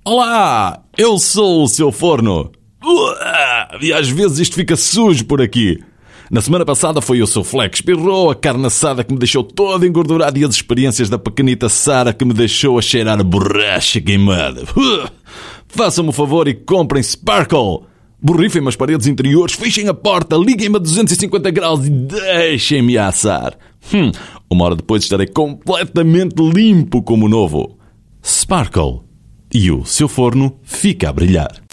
Olá, eu sou o seu forno. E às vezes isto fica sujo por aqui. Na semana passada foi o seu Flex, espirrou a carne assada que me deixou todo engordurado e as experiências da pequenita Sara que me deixou a cheirar a borracha queimada. Façam-me o favor e comprem Sparkle. Borrifem-me as paredes interiores, fechem a porta, liguem-me a 250 graus e deixem-me assar. Uma hora depois estarei completamente limpo como novo. Sparkle. E o seu forno fica a brilhar.